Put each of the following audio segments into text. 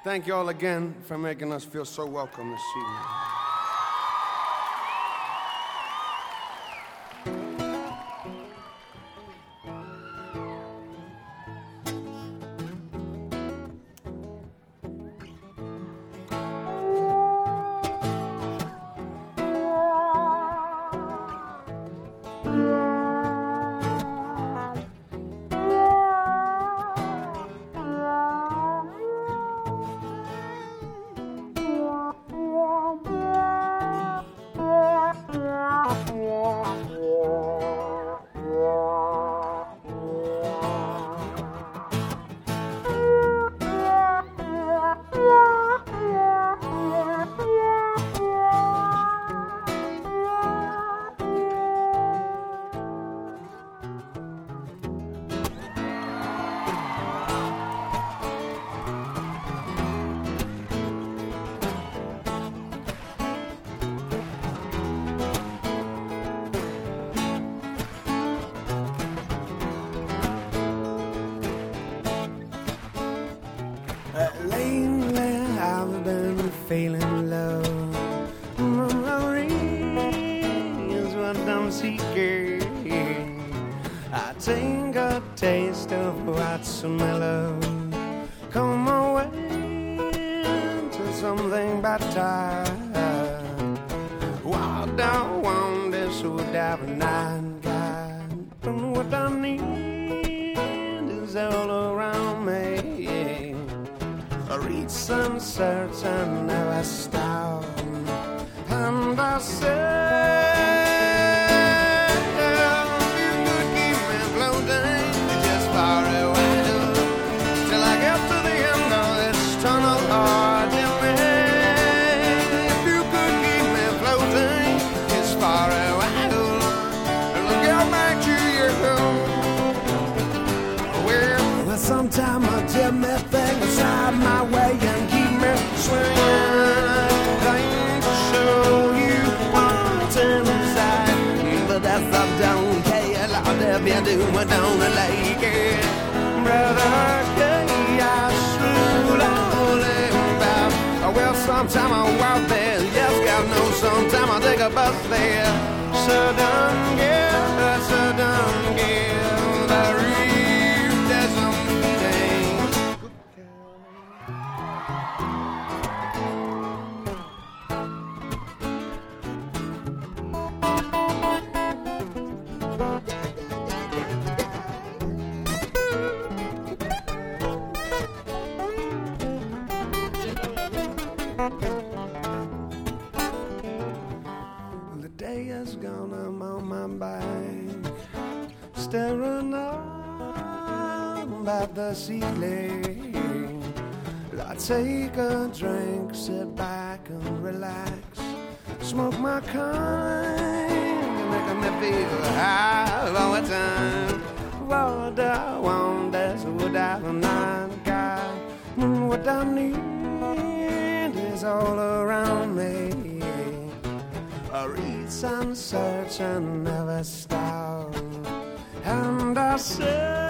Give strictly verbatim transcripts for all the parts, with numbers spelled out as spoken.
Thank you all again for making us feel so welcome this evening. Feeling low, memories what I'm seeking. I take a taste of what's mellow. Come my way to something better. What I want is what I've not got, and what I need is all around me. I reach sunsets and never stop, and I say, you could keep me floating just far away till I get to the end of this tunnel hard in me. If you could keep me floating just far away, look out back to your home. Well, sometimes I tell me things out my way and keep me swinging. Things to show you what's inside, but that's I don't care. Lord, if you do, I don't like it. Brother, chaos rule all about. Well, sometime I walk there, yes, God knows. Sometime I take a bus there. So don't give, so don't give the real desert. The day is gone, I'm on my bike, staring up at the ceiling. I take a drink, sit back and relax, smoke my kind, making me feel high all the time. What I want is what I've not got, and what I need is all around me. I read sunsets and never stop, and I say,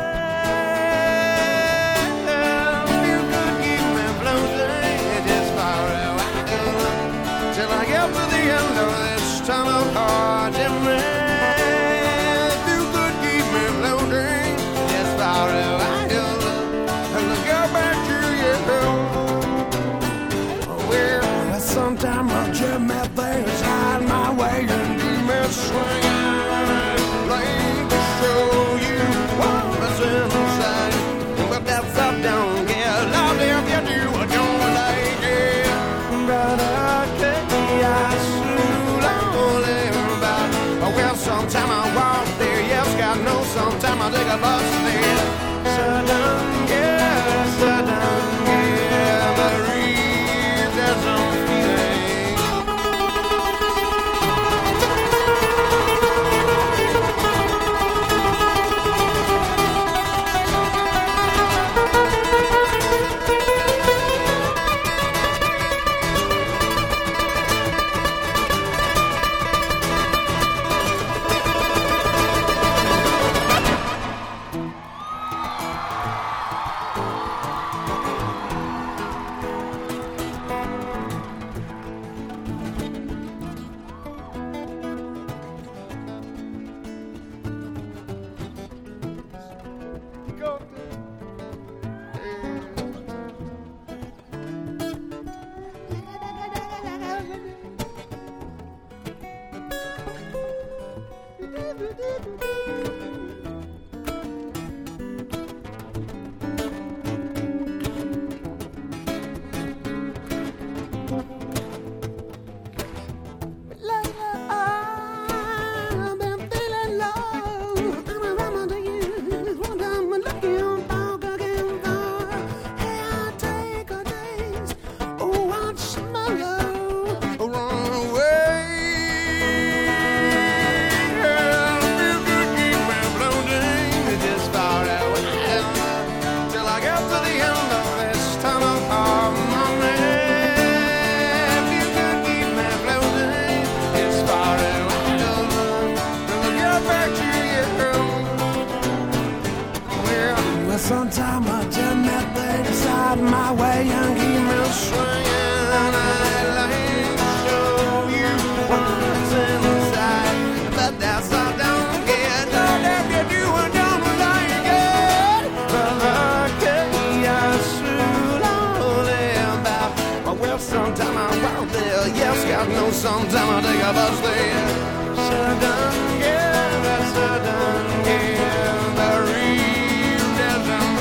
you could keep me floating just far away till I get to the end of this tunnel hard in me. If you could keep me floating just far away, and look out back to your home. Well, sometimes I just me things out my way and keep me swinging. Like to show you what's out my way and keep me swinging. I'd like to show you what's inside, but that's I don't care. Don't if you do or don't like it. But lucky I should only about. Well, sometime I'm out there. Yes, God knows sometime I take a bus there. So done, yeah, that's so done, yeah. The real desert.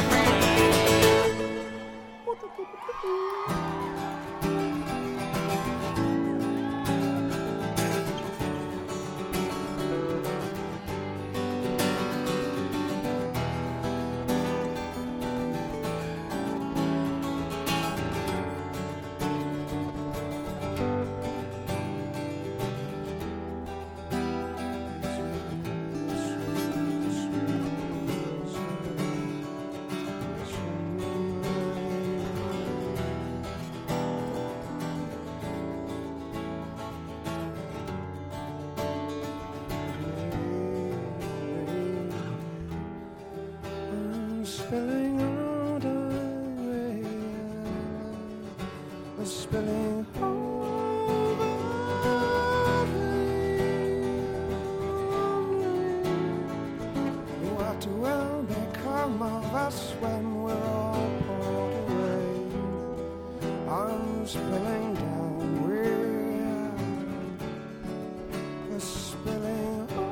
Spilling out of rain, spilling over me. What will become of us when we're all poured away? I'm spilling down, we're spilling over.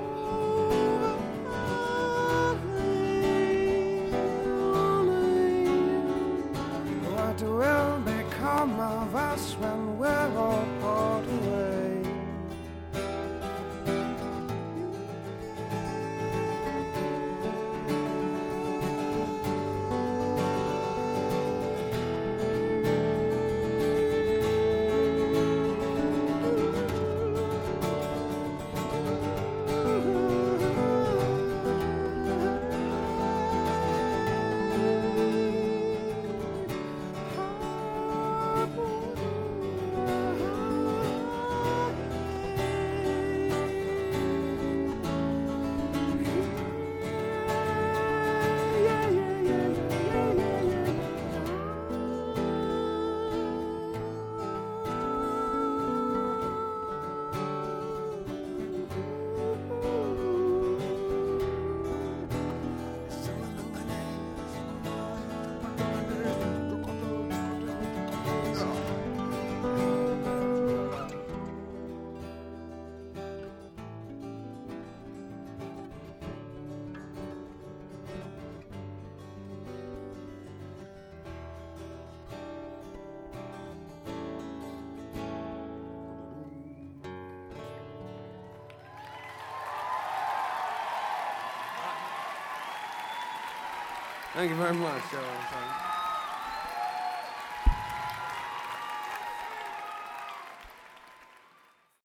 What will become of us when we're all poured away? Thank you very much, Joe.